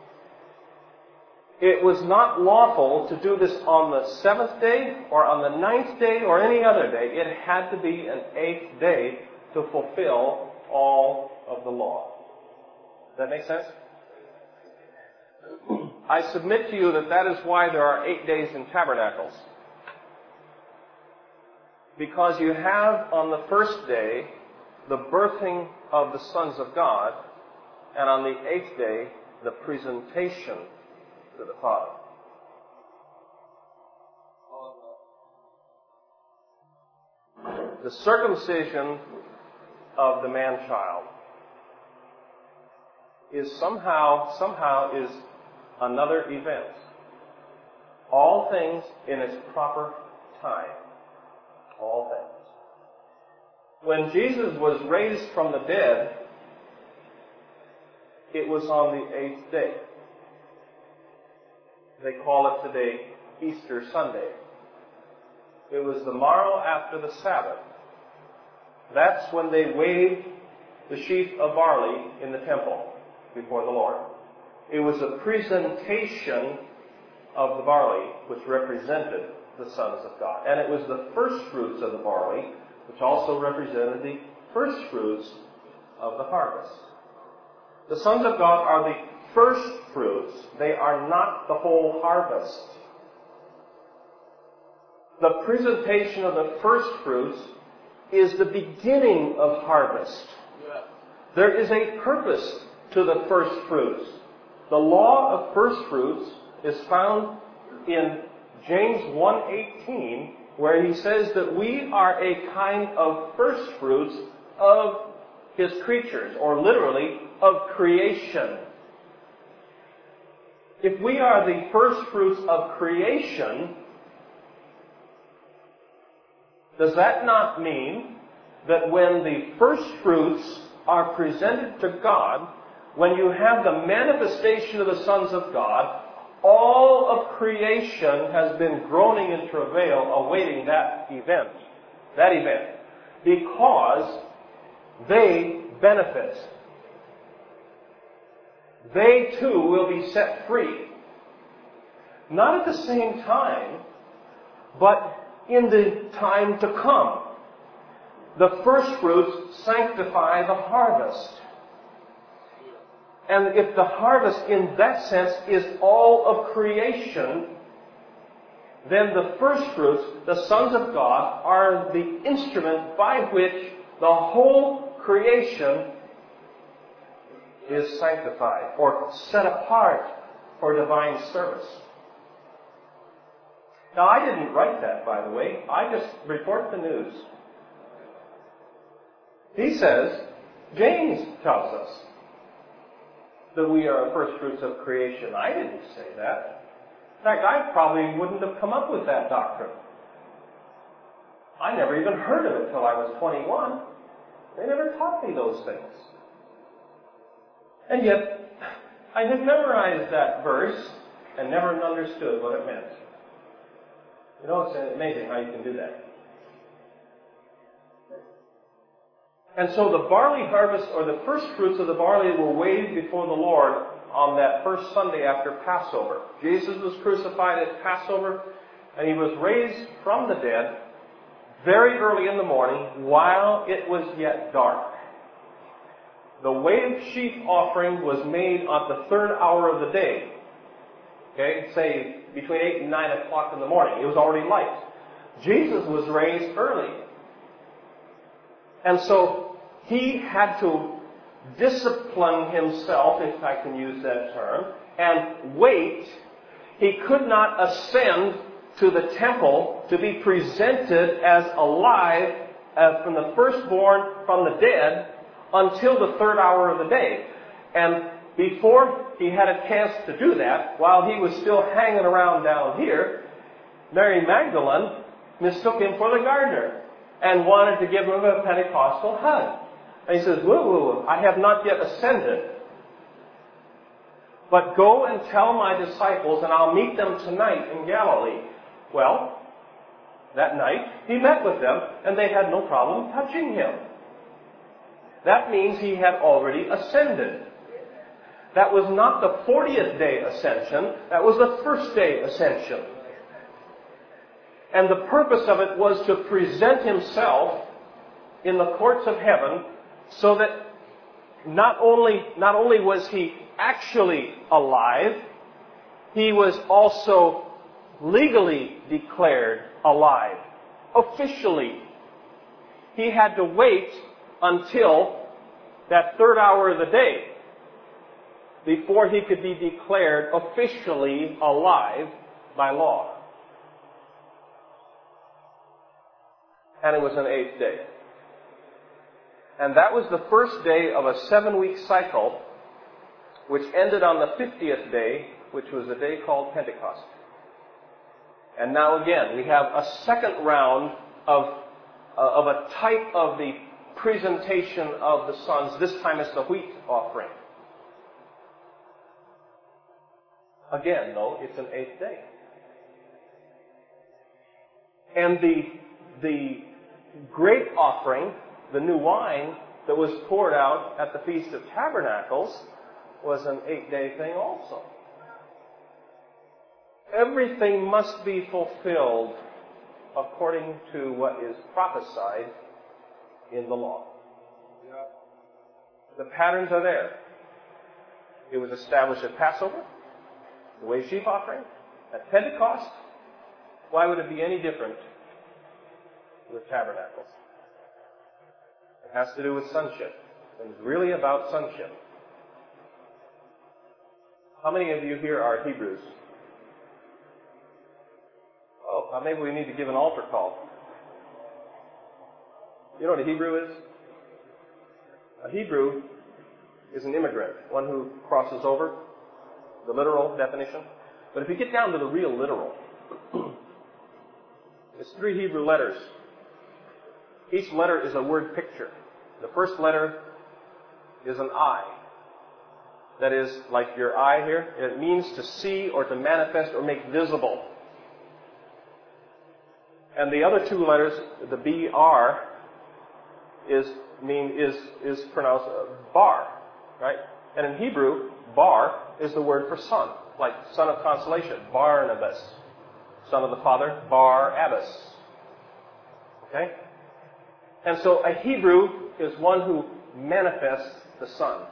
[SPEAKER 1] It was not lawful to do this on the 7th day or on the 9th day or any other day. It had to be an 8th day to fulfill all of the law. Does that make sense? I submit to you that is why there are 8 days in tabernacles. Because you have on the first day the birthing of the sons of God, and on the 8th day the presentation to the Father. The circumcision of the man-child is somehow is another event. All things in its proper time. All things. When Jesus was raised from the dead, it was on the 8th day. They call it today Easter Sunday. It was the morrow after the Sabbath. That's when they waved the sheaf of barley in the temple before the Lord. It was a presentation of the barley which represented the sons of God. And it was the first fruits of the barley which also represented the first fruits of the harvest. The sons of God are the first fruits. They are not the whole harvest. The presentation of the first fruits is the beginning of harvest. There is a purpose to the first fruits. The law of first fruits is found in James 1:18, where he says that we are a kind of first fruits of His creatures, or literally, of creation. If we are the first fruits of creation, does that not mean that when the first fruits are presented to God, when you have the manifestation of the sons of God, all of creation has been groaning in travail awaiting that event, because they benefit. They too will be set free. Not at the same time, but in the time to come. The first fruits sanctify the harvest. And if the harvest in that sense is all of creation, then the first fruits, the sons of God, are the instrument by which the whole creation is sanctified or set apart for divine service. Now, I didn't write that, by the way. I just report the news. He says, James tells us that we are first fruits of creation. I didn't say that. In fact, I probably wouldn't have come up with that doctrine. I never even heard of it till I was 21. They never taught me those things. And yet, I had memorized that verse and never understood what it meant. You know, it's amazing how you can do that. And so the barley harvest, or the first fruits of the barley, were waved before the Lord on that first Sunday after Passover. Jesus was crucified at Passover, and He was raised from the dead very early in the morning while it was yet dark. The waved sheaf offering was made at the third hour of the day. Okay, say between 8 and 9 o'clock in the morning. It was already light. Jesus was raised early. And so He had to discipline Himself, if I can use that term, and wait. He could not ascend to the temple to be presented as alive from the firstborn from the dead until the third hour of the day. And before He had a chance to do that, while He was still hanging around down here, Mary Magdalene mistook Him for the gardener and wanted to give Him a Pentecostal hug. And He says, whoa, I have not yet ascended. But go and tell my disciples, and I'll meet them tonight in Galilee. Well, that night, He met with them, and they had no problem touching Him. That means He had already ascended. That was not the 40th day ascension, that was the first day ascension. And the purpose of it was to present Himself in the courts of heaven so that not only was He actually alive, He was also legally declared alive, officially. He had to wait until that third hour of the day before He could be declared officially alive by law. And it was an 8th day. And that was the first day of a 7-week cycle, which ended on the 50th day, which was a day called Pentecost. And now again, we have a second round of a type of the presentation of the sons. This time it's the wheat offering. Again, though, it's an 8th day. And the grape offering, the new wine that was poured out at the Feast of Tabernacles, was an 8-day thing also. Everything must be fulfilled according to what is prophesied in the law. The patterns are there. It was established at Passover, the wave sheaf offering, at Pentecost. Why would it be any different with tabernacles? It has to do with sonship. It's really about sonship. How many of you here are Hebrews? Oh, maybe we need to give an altar call. You know what a Hebrew is? A Hebrew is an immigrant, one who crosses over, the literal definition. But if you get down to the real literal, it's 3 Hebrew letters. Each letter is a word picture. The first letter is an I. That is, like your eye here, it means to see or to manifest or make visible. And the other 2 letters, the BR, is pronounced bar, right? And in Hebrew, bar is the word for son, like son of consolation, Barnabas. Son of the Father, Bar-Abbas. Okay? And so a Hebrew is one who manifests the Son.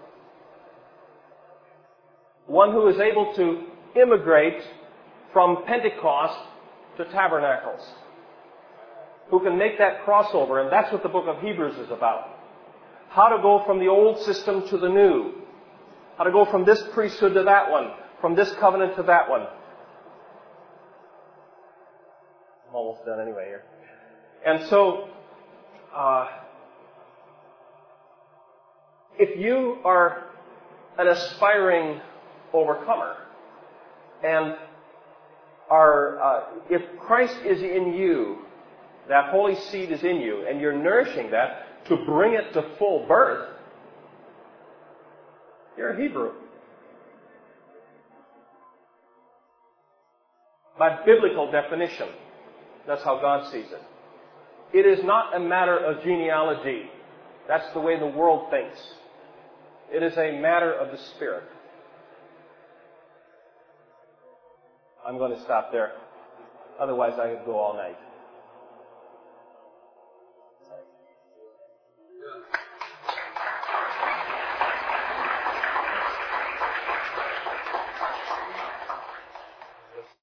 [SPEAKER 1] One who is able to immigrate from Pentecost to Tabernacles. Who can make that crossover, and that's what the book of Hebrews is about. How to go from the old system to the new. How to go from this priesthood to that one. From this covenant to that one. I'm almost done anyway here. And so, if you are an aspiring overcomer, and if Christ is in you, that holy seed is in you, and you're nourishing that to bring it to full birth, you're a Hebrew. By biblical definition. That's how God sees it. It is not a matter of genealogy That's the way the world thinks. It is a matter of the Spirit. I'm going to stop there. Otherwise, I could go all night.